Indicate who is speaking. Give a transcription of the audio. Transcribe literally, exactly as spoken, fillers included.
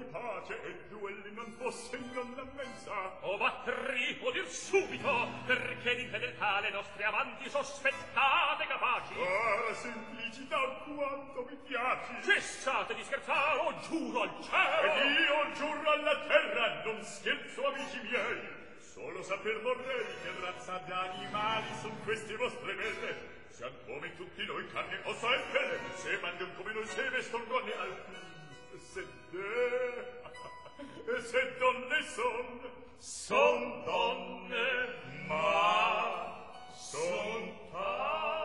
Speaker 1: pace e duelli non fosse non la mensa.
Speaker 2: O batteri, o dir subito, perché di fedeltà le nostre amanti sospettate capaci.
Speaker 1: Ah, la semplicità quanto mi piaci.
Speaker 2: Cessate di scherzare, o giuro al cielo.
Speaker 1: Ed io giuro alla terra, non scherzo, amici miei. Solo saper vorrei che razza d'animali son queste vostre belle. Sian come tutti noi, carne, ossa e pelle. Se mangian come noi, se veston donne alcun. Se de... se donne son...
Speaker 2: Son donne, ma son tali.